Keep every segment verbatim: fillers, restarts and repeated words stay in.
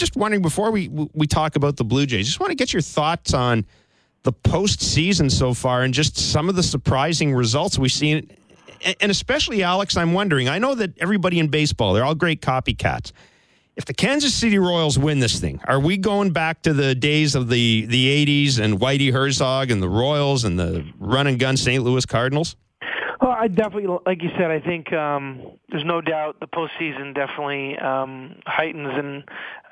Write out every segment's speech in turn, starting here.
just wondering, before we we talk about the Blue Jays, just want to get your thoughts on the postseason so far and just some of the surprising results we've seen. And especially, Alex, I'm wondering, I know that everybody in baseball, they're all great copycats. If the Kansas City Royals win this thing, are we going back to the days of the, the eighties and Whitey Herzog and the Royals and the run-and-gun Saint Louis Cardinals? Well, I definitely, like you said, I think um, there's no doubt the postseason definitely um, heightens and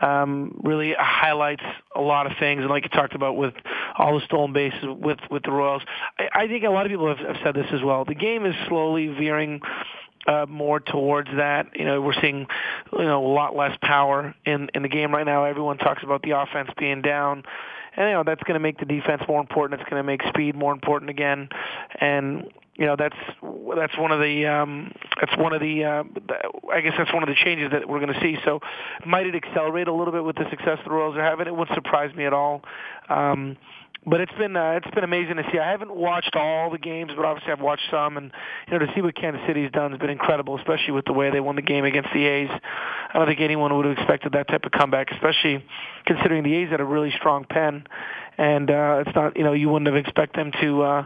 um, really highlights a lot of things. And like you talked about with all the stolen bases with, with the Royals, I, I think a lot of people have, have said this as well. The game is slowly veering uh, more towards that. You know, we're seeing, you know, a lot less power in, in the game right now. Everyone talks about the offense being down. And, you know, that's going to make the defense more important. It's going to make speed more important again. And, you know, that's that's one of the um, that's one of the uh, I guess that's one of the changes that we're going to see. So, might it accelerate a little bit with the success the Royals are having? It wouldn't surprise me at all. Um, but it's been uh, it's been amazing to see. I haven't watched all the games, but obviously I've watched some, and you know, to see what Kansas City's done has been incredible, especially with the way they won the game against the A's. I don't think anyone would have expected that type of comeback, especially considering the A's had a really strong pen, and uh, it's not, you know, you wouldn't have expected them to. Uh,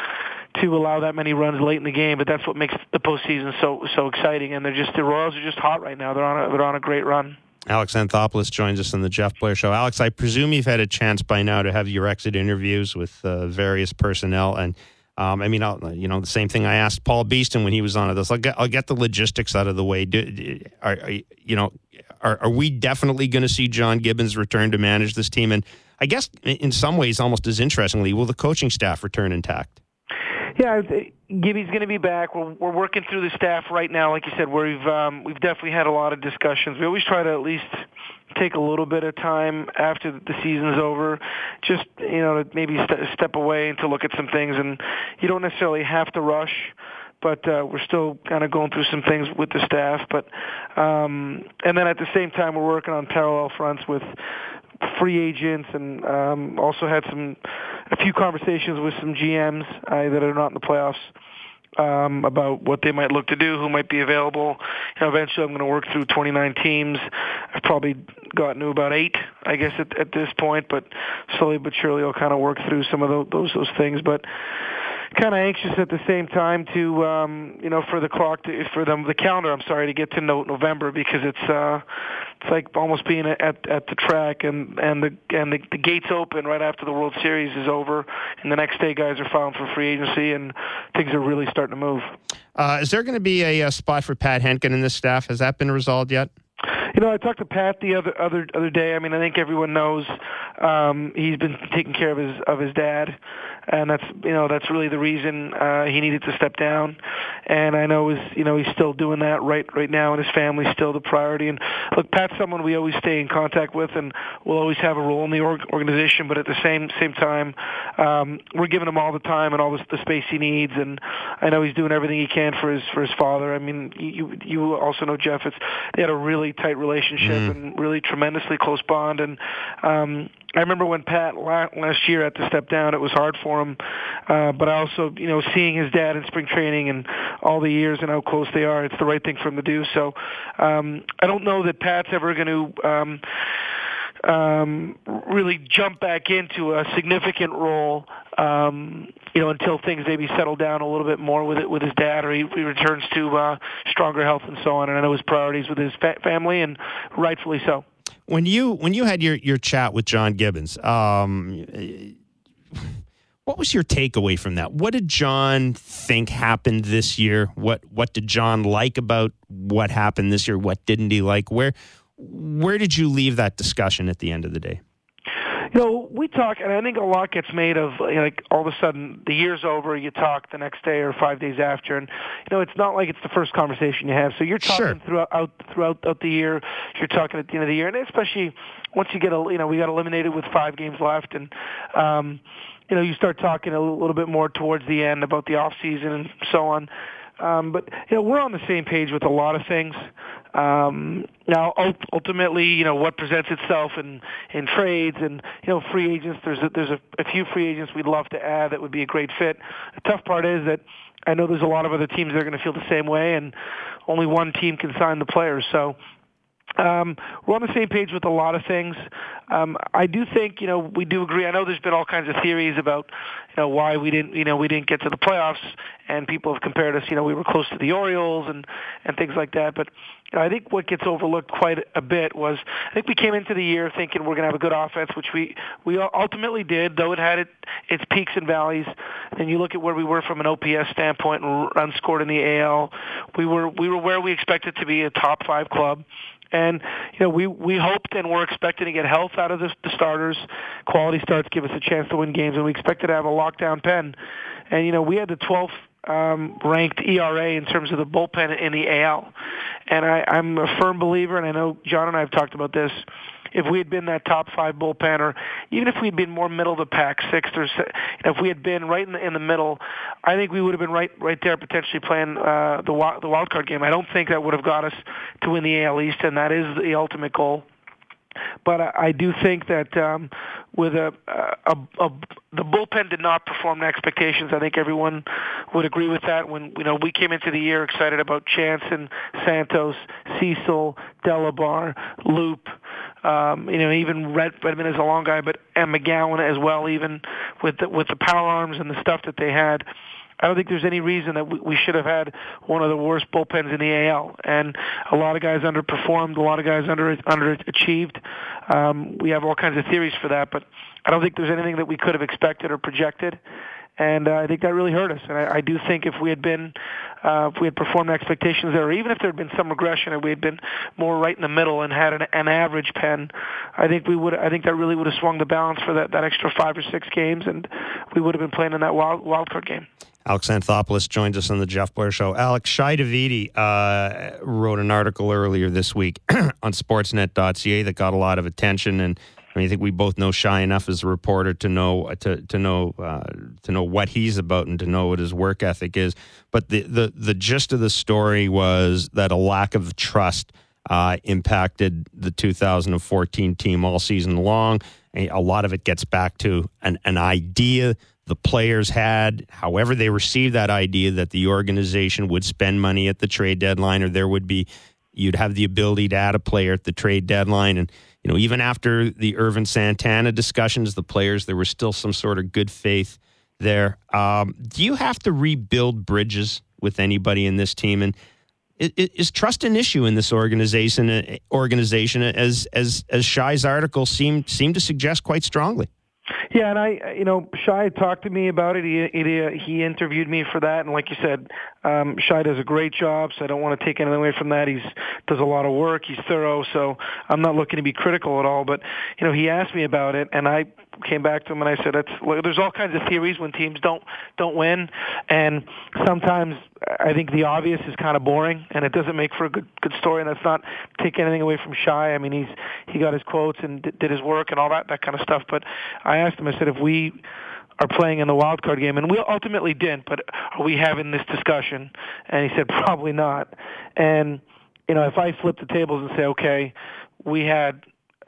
to allow that many runs late in the game, but that's what makes the postseason so so exciting. And they're just the Royals are just hot right now. They're on a, they're on a great run. Alex Anthopoulos joins us on the Jeff Blair Show. Alex, I presume you've had a chance by now to have your exit interviews with uh, various personnel, and um, I mean, I'll, you know, the same thing I asked Paul Beeston when he was on this. I'll get I'll get the logistics out of the way. Do, are, are you know, are are we definitely going to see John Gibbons return to manage this team? And I guess in some ways, almost as interestingly, will the coaching staff return intact? Yeah, Gibby's going to be back. We're, we're working through the staff right now. Like you said, we've um, we've definitely had a lot of discussions. We always try to at least take a little bit of time after the season's over, just you know, to maybe st- step away and to look at some things. And you don't necessarily have to rush, but uh, we're still kind of going through some things with the staff. But um, and then at the same time, we're working on parallel fronts with free agents, and um, also had some a few conversations with some G Ms uh, that are not in the playoffs um, about what they might look to do, who might be available. You know, eventually, I'm going to work through twenty-nine teams. I've probably gotten to about eight, I guess, at, at this point, but slowly but surely, I'll kind of work through some of those those, those things. But kind of anxious at the same time to, um, you know, for the clock, to, for the, the calendar, I'm sorry, to get to no, November because it's uh, it's like almost being at at the track and and the and the, the gates open right after the World Series is over, and the next day guys are filing for free agency and things are really starting to move. Uh, is there going to be a, a spot for Pat Henkin in this staff? Has that been resolved yet? You know, I talked to Pat the other other other day. I mean, I think everyone knows um, he's been taking care of his of his dad, and that's you know that's really the reason uh, he needed to step down. And I know is you know he's still doing that right right now, and his family's still the priority. And look, Pat's someone we always stay in contact with, and we'll always have a role in the org- organization. But at the same same time, um, we're giving him all the time and all the, the space he needs. And I know he's doing everything he can for his for his father. I mean, you you also know Jeff. It's they had a really tight relationship mm. and really tremendously close bond. And um, I remember when Pat last year had to step down, it was hard for him. Uh, but I also, you know, seeing his dad in spring training and all the years and how close they are, it's the right thing for him to do. So um, I don't know that Pat's ever going to um, um, really jump back into a significant role, um, you know, until things maybe settle down a little bit more with it with his dad, or he, he returns to uh, stronger health and so on. And I know his priorities with his fa- family, and rightfully so. When you when you had your, your chat with John Gibbons, um, what was your takeaway from that? What did John think happened this year? What what did John like about what happened this year? What didn't he like? Where where did you leave that discussion at the end of the day? You know, we talk, and I think a lot gets made of, you know, like, all of a sudden, the year's over, you talk the next day or five days after, and, you know, it's not like it's the first conversation you have. So you're talking sure. throughout throughout throughout the year, you're talking at the end of the year, and especially once you get, a, you know, we got eliminated with five games left, and, um, you know, you start talking a little bit more towards the end about the off season and so on. Um, but, you know, we're on the same page with a lot of things. Um, now, ultimately, you know, what presents itself in, in trades and, you know, free agents, there's a, there's a, a few free agents we'd love to add that would be a great fit. The tough part is that I know there's a lot of other teams that are going to feel the same way, and only one team can sign the players. So Um, we're on the same page with a lot of things. Um, I do think, you know, we do agree. I know there's been all kinds of theories about, you know, why we didn't, you know, we didn't get to the playoffs, and people have compared us, you know, we were close to the Orioles and, and things like that. But you know, I think what gets overlooked quite a bit was, I think we came into the year thinking we're going to have a good offense, which we, we ultimately did, though it had it, its peaks and valleys. And you look at where we were from an O P S standpoint and runs scored in the A L, we were, we were where we expected to be, a top five club. And, you know, we, we hoped and were expecting to get health out of the, the starters. Quality starts give us a chance to win games, and we expected to have a lockdown pen. And, you know, we had the twelfth um, ranked E R A in terms of the bullpen in the A L. And I, I'm a firm believer, and I know John and I have talked about this, if we had been that top five bullpen, or even if we had been more middle of the pack, sixth or se- you know, if we had been right in the, in the middle, I think we would have been right right there potentially playing uh, the the wild card game. I don't think that would have got us to win the A L East, and that is the ultimate goal. But I, I do think that um, with a, a, a the bullpen did not perform to expectations. I think everyone would agree with that. When you know we came into the year excited about Jansen, Santos, Cecil, Delabar, Loop. Um, you know, even Red, Redmond is a long guy, but and McGowan as well. Even with the, with the power arms and the stuff that they had, I don't think there's any reason that we, we should have had one of the worst bullpens in the A L. And a lot of guys underperformed, a lot of guys under underachieved. Um, we have all kinds of theories for that, but I don't think there's anything that we could have expected or projected. And uh, I think that really hurt us. And I, I do think if we had been, uh, if we had performed expectations there, or even if there had been some regression, and we had been more right in the middle and had an, an average pen, I think we would. I think that really would have swung the balance for that, that extra five or six games, and we would have been playing in that wild, wild card game. Alex Anthopoulos joins us on the Jeff Blair Show. Alex, Shai Davidi uh, wrote an article earlier this week on sportsnet dot c a that got a lot of attention, and I mean, I think we both know Shai enough as a reporter to know to to know uh, to know what he's about and to know what his work ethic is. But the the, the gist of the story was that a lack of trust uh, impacted the two thousand fourteen team all season long. A lot of it gets back to an, an idea the players had, however they received that idea, that the organization would spend money at the trade deadline, or there would be, you'd have the ability to add a player at the trade deadline. And, you know, even after the Irvin Santana discussions, the players, there was still some sort of good faith there. Um, do you have to rebuild bridges with anybody in this team? And is, is trust an issue in this organization, organization as, as, as Shai's article seemed, seemed to suggest quite strongly? Yeah, and I, you know, Shai talked to me about it. He he, he interviewed me for that, and like you said, um, Shai does a great job. So I don't want to take anything away from that. He's does a lot of work. He's thorough. So I'm not looking to be critical at all. But you know, he asked me about it, and I came back to him and I said, "That's there's all kinds of theories when teams don't don't win, and sometimes I think the obvious is kind of boring, and it doesn't make for a good good story. And that's not taking anything away from Shai. I mean, he's he got his quotes and did, did his work and all that that kind of stuff. But I asked him, I said, if we are playing in the wild card game, and we ultimately didn't, but are we having this discussion? And he said, probably not. And you know, if I flip the tables and say, okay, we had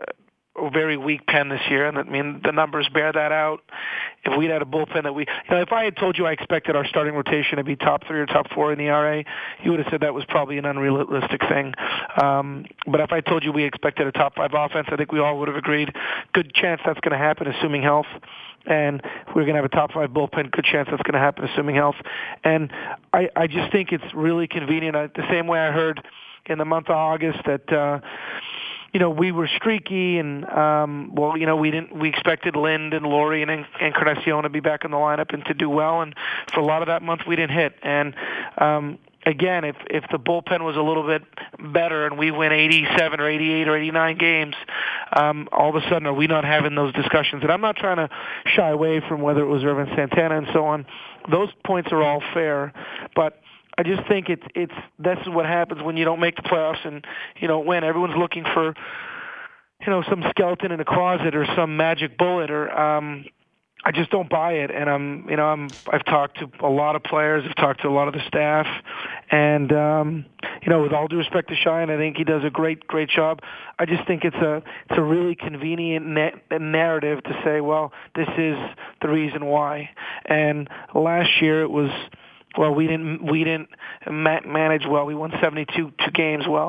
a very weak pen this year, and I mean the numbers bear that out. If we'd had a bullpen that we, you know, if I had told you I expected our starting rotation to be top three or top four in the E R A, you would have said that was probably an unrealistic thing. Um, but if I told you we expected a top five offense, I think we all would have agreed. Good chance that's going to happen, assuming health. And if we're going to have a top five bullpen, good chance that's going to happen, assuming health. And I, I just think it's really convenient. I, the same way I heard in the month of August that. Uh, You know, we were streaky, and um, well, you know, we didn't. We expected Lind and Laurie and Encarnacion to be back in the lineup and to do well. And for a lot of that month, we didn't hit. And um, again, if if the bullpen was a little bit better and we win eighty-seven or eighty-eight or eighty-nine games, um, all of a sudden, are we not having those discussions? And I'm not trying to shy away from whether it was Irvin Santana and so on. Those points are all fair, but I just think it's it's this is what happens when you don't make the playoffs and you don't win. Everyone's looking for, you know, some skeleton in a closet or some magic bullet, or um, I just don't buy it. And I'm, you know, I'm I've talked to a lot of players, I've talked to a lot of the staff, and um, you know, with all due respect to Shai, and I think he does a great great job. I just think it's a it's a really convenient na- narrative to say, well, this is the reason why. And last year it was. Well, we didn't we didn't ma- manage well. We won seventy-two two games. Well,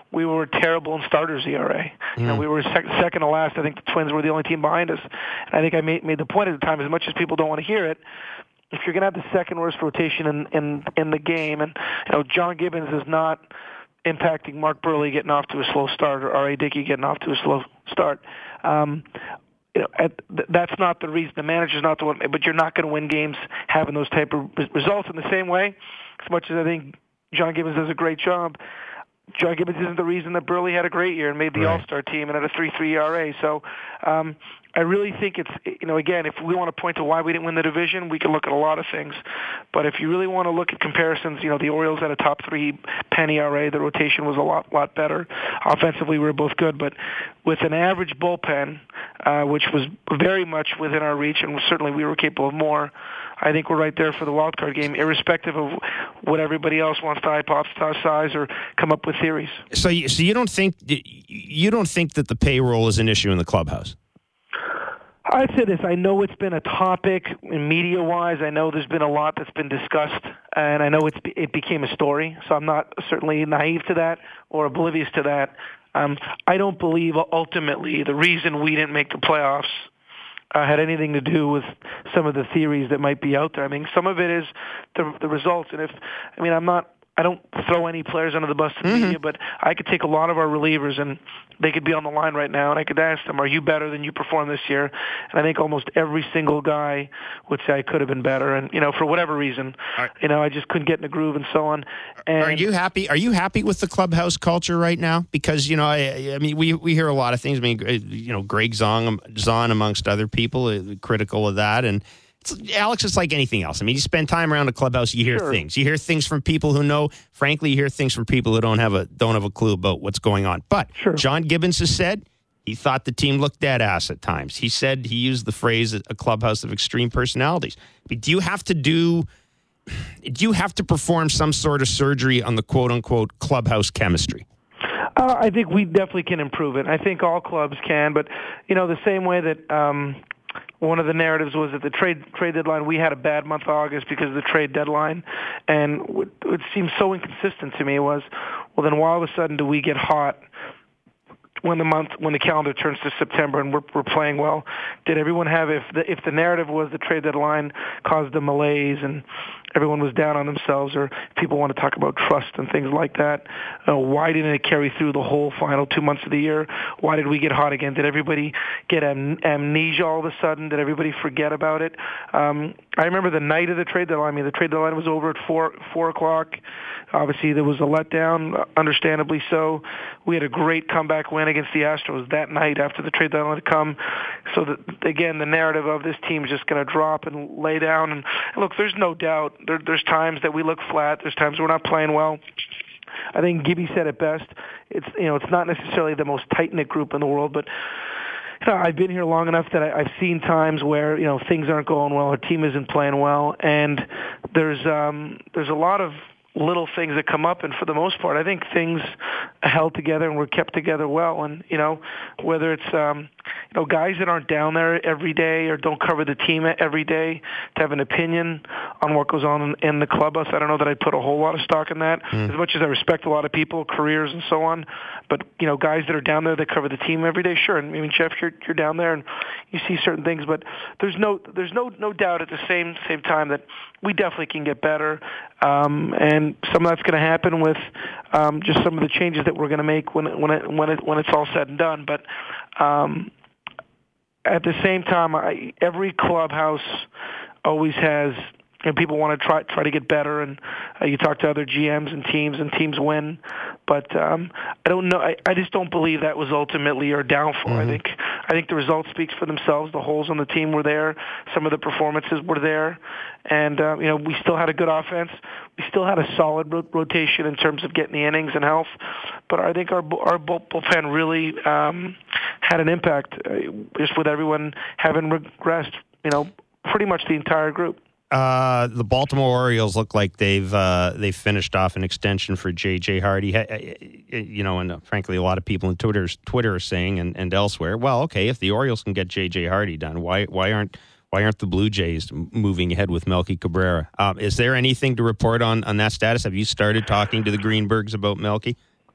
we were terrible in starters E R A. Mm. You know, we were sec- second to last. I think the Twins were the only team behind us. And I think I made, made the point at the time, as much as people don't want to hear it, if you're going to have the second worst rotation in, in, in the game, and you know John Gibbons is not impacting Mark Burley getting off to a slow start or R A. Dickey getting off to a slow start. Um, you know, at, th- that's not the reason. The manager's not the one, but you're not going to win games having those type of re- results. In the same way, as much as I think John Gibbons does a great job, John Gibbons isn't the reason that Burley had a great year and made the right. All-Star team and had a three three E R A. So um, I really think it's, you know, again, if we want to point to why we didn't win the division, we can look at a lot of things. But if you really want to look at comparisons, you know, the Orioles had a top three pen E R A. The rotation was a lot, lot better. Offensively, we were both good. But with an average bullpen, uh, which was very much within our reach, and certainly we were capable of more, I think we're right there for the wild card game, irrespective of what everybody else wants to hypothesize or come up with theories. So, you, so you don't think you don't think that the payroll is an issue in the clubhouse? I'd say this. I know it's been a topic media-wise. I know there's been a lot that's been discussed, and I know it's it became a story. So I'm not certainly naive to that or oblivious to that. Um, I don't believe ultimately the reason we didn't make the playoffs Uh, had anything to do with some of the theories that might be out there. I mean, some of it is the, the results. And if, I mean, I'm not, I don't throw any players under the bus to the mm-hmm. media, but I could take a lot of our relievers and they could be on the line right now, and I could ask them, are you better than you performed this year? And I think almost every single guy would say I could have been better. And, you know, for whatever reason, are, you know, I just couldn't get in the groove and so on. And are you happy? Are you happy with the clubhouse culture right now? Because, you know, I, I mean, we, we hear a lot of things. I mean, you know, Greg Zahn, Zahn amongst other people, uh, critical of that. And Alex, it's like anything else. I mean, you spend time around the clubhouse, you hear sure. things. You hear things from people who know. Frankly, you hear things from people who don't have a don't have a clue about what's going on. But sure. John Gibbons has said he thought the team looked dead ass at times. He said he used the phrase "a clubhouse of extreme personalities." But do you have to do? Do you have to perform some sort of surgery on the quote unquote clubhouse chemistry? Uh, I think we definitely can improve it. I think all clubs can, but you know, the same way that. Um, One of the narratives was that the trade trade deadline, we had a bad month August because of the trade deadline. And what, what seemed so inconsistent to me was, well, then why all of a sudden do we get hot when the month, when the calendar turns to September and we're, we're playing well? Did everyone have, if the, if the narrative was the trade deadline caused a malaise and everyone was down on themselves, or people want to talk about trust and things like that, uh, why didn't it carry through the whole final two months of the year? Why did we get hot again? Did everybody get am- amnesia all of a sudden? Did everybody forget about it? Um, I remember the night of the trade deadline. I mean, the trade deadline was over at four four o'clock. Obviously, there was a letdown, understandably so. We had a great comeback win against the Astros that night after the trade deadline had come. So, that, again, the narrative of this team is just going to drop and lay down. And, and look, there's no doubt. There, there's times that we look flat. There's times we're not playing well. I think Gibby said it best. It's you know, it's not necessarily the most tight-knit group in the world, but you know, I've been here long enough that I, I've seen times where you know things aren't going well, our team isn't playing well, and there's um, there's a lot of little things that come up, and for the most part, I think things held together and were kept together well. And you know, whether it's um, you know guys that aren't down there every day or don't cover the team every day to have an opinion on what goes on in, in the clubhouse, I don't know that I'd put a whole lot of stock in that. Mm. As much as I respect a lot of people, careers and so on, but you know, guys that are down there that cover the team every day, sure. And I mean, Jeff, you're you're down there and you see certain things, but there's no there's no no doubt at the same same time that we definitely can get better, um, and some of that's going to happen with um, just some of the changes that we're going to make when it, when it, when it, when it's all said and done. But um, at the same time, I, every clubhouse always has, and people want to try try to get better. And uh, you talk to other G Ms and teams, and teams win. But um, I don't know. I, I just don't believe that was ultimately our downfall. Mm-hmm. I think I think the results speaks for themselves. The holes on the team were there. Some of the performances were there, and uh, you know we still had a good offense. We still had a solid ro- rotation in terms of getting the innings and health. But I think our our bullpen really um, had an impact, uh, just with everyone having regressed. You know, pretty much the entire group. Uh, the Baltimore Orioles look like they've uh, they've finished off an extension for J J Hardy. You know, and uh, frankly, a lot of people on Twitter Twitter are saying and, and elsewhere, well, okay, if the Orioles can get J J Hardy done, why why aren't why aren't the Blue Jays moving ahead with Melky Cabrera? Um, is there anything to report on, on that status? Have you started talking to the Greenbergs about Melky?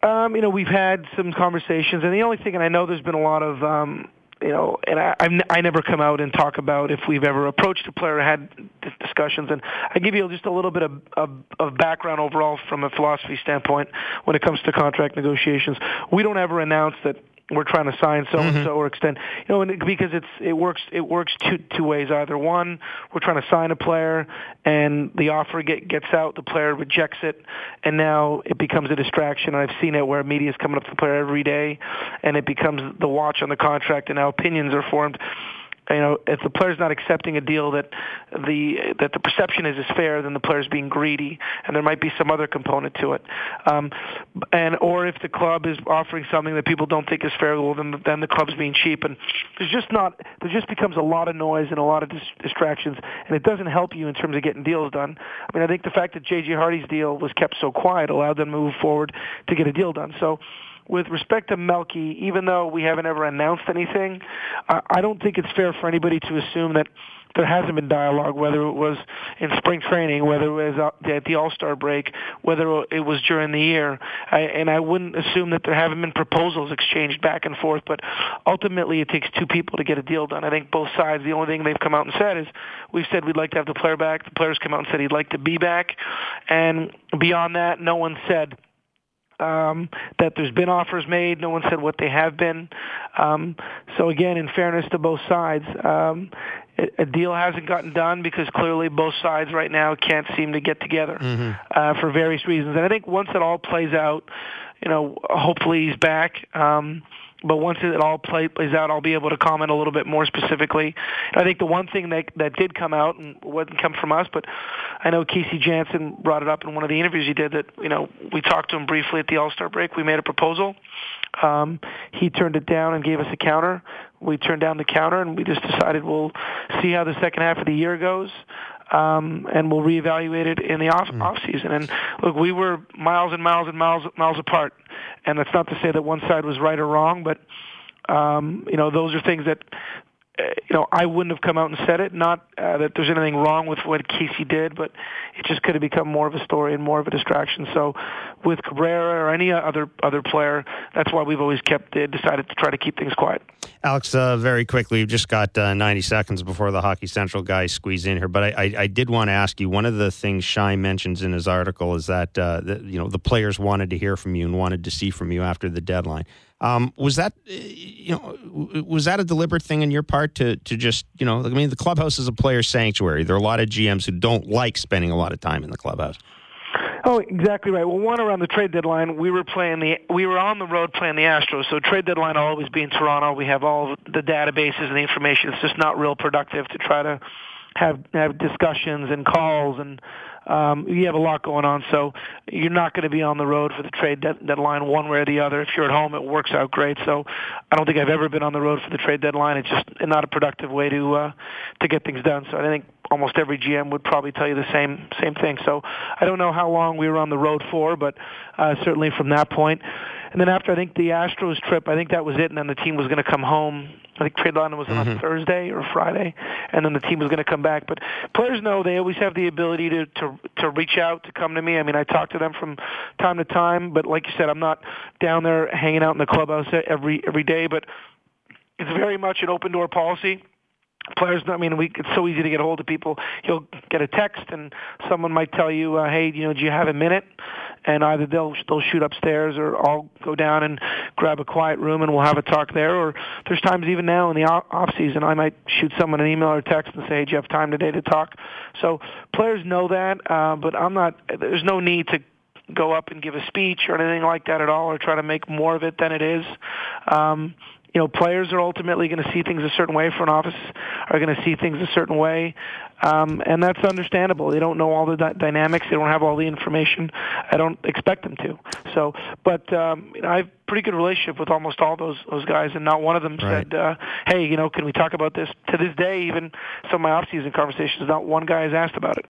Um, you know, we've had some conversations, and the only thing, and I know there's been a lot of, um, you know, and I, I've, I never come out and talk about if we've ever approached a player or had discussions. And I give you just a little bit of, of, of background overall from a philosophy standpoint when it comes to contract negotiations. We don't ever announce that we're trying to sign so and so or extend, you know, and it, because it's it works it works two two ways. Either one, we're trying to sign a player, and the offer get, gets out, the player rejects it, and now it becomes a distraction. I've seen it where media is coming up to the player every day, and it becomes the watch on the contract, and now opinions are formed. You know, if the player's not accepting a deal that the that the perception is is fair, then the player's being greedy, and there might be some other component to it. Um, and or if the club is offering something that people don't think is fair, well, then then the club's being cheap. And there's just not there just becomes a lot of noise and a lot of dis- distractions, and it doesn't help you in terms of getting deals done. I mean, I think the fact that J J Hardy's deal was kept so quiet allowed them to move forward to get a deal done. So, with respect to Melky, even though we haven't ever announced anything, uh, I don't think it's fair for anybody to assume that there hasn't been dialogue, whether it was in spring training, whether it was at the All-Star break, whether it was during the year. I, and I wouldn't assume that there haven't been proposals exchanged back and forth, but ultimately it takes two people to get a deal done. I think both sides, the only thing they've come out and said is, we've said we'd like to have the player back. The player's come out and said he'd like to be back. And beyond that, no one said Um, that there's been offers made. No one said what they have been. Um, so again, in fairness to both sides, um, a deal hasn't gotten done because clearly both sides right now can't seem to get together mm-hmm. uh, for various reasons. And I think once it all plays out, you know, hopefully he's back. Um, But once it all play, plays out, I'll be able to comment a little bit more specifically. I think the one thing that that did come out, and wouldn't come from us, but I know Casey Janssen brought it up in one of the interviews he did, that, you know, we talked to him briefly at the All-Star break. We made a proposal. Um, he turned it down and gave us a counter. We turned down the counter, and we just decided we'll see how the second half of the year goes. Um, and we'll reevaluate it in the off, mm. off season. And look, we were miles and miles and miles miles apart. And that's not to say that one side was right or wrong, but um, you know, those are things that uh, you know I wouldn't have come out and said it. Not uh, that there's anything wrong with what Casey did, but it just could have become more of a story and more of a distraction. So, with Cabrera or any other other player, that's why we've always kept uh, decided to try to keep things quiet. Alex, uh, very quickly, we've just got uh, ninety seconds before the Hockey Central guys squeeze in here. But I, I, I did want to ask you, one of the things Shai mentions in his article is that, uh, that you know the players wanted to hear from you and wanted to see from you after the deadline. Um, was that you know was that a deliberate thing on your part to to just you know I mean the clubhouse is a player sanctuary. There are a lot of G Ms who don't like spending a lot of time in the clubhouse. Oh, exactly right. Well, one, around the trade deadline, we were playing the we were on the road playing the Astros. So trade deadline will always be in Toronto. We have all the databases and the information. It's just not real productive to try to have have discussions and calls, and um, you have a lot going on. So you're not going to be on the road for the trade de- deadline one way or the other. If you're at home, it works out great. So I don't think I've ever been on the road for the trade deadline. It's just not a productive way to uh, to get things done. So I think almost every G M would probably tell you the same same thing. So I don't know how long we were on the road for, but uh, certainly from that point. And then after, I think, the Astros trip, I think that was it, and then the team was going to come home. I think trade deadline was mm-hmm. on Thursday or Friday, and then the team was going to come back. But players know they always have the ability to, to, to reach out, to come to me. I mean, I talk to them from time to time, but like you said, I'm not down there hanging out in the clubhouse every every day, but it's very much an open-door policy. Players, I mean, we, it's so easy to get a hold of people. You'll get a text, and someone might tell you, uh, hey, you know, do you have a minute? And either they'll they'll shoot upstairs, or I'll go down and grab a quiet room, and we'll have a talk there. Or there's times even now in the off season, I might shoot someone an email or text and say, hey, do you have time today to talk? So players know that, uh, but I'm not. There's no need to go up and give a speech or anything like that at all, or try to make more of it than it is. Um, You know, players are ultimately going to see things a certain way. Front office are going to see things a certain way, um, and that's understandable. They don't know all the di- dynamics. They don't have all the information. I don't expect them to. So, but um, you know, I have a pretty good relationship with almost all those those guys, and not one of them right. said, uh, "Hey, you know, can we talk about this?" To this day, even some of my off-season conversations, not one guy has asked about it.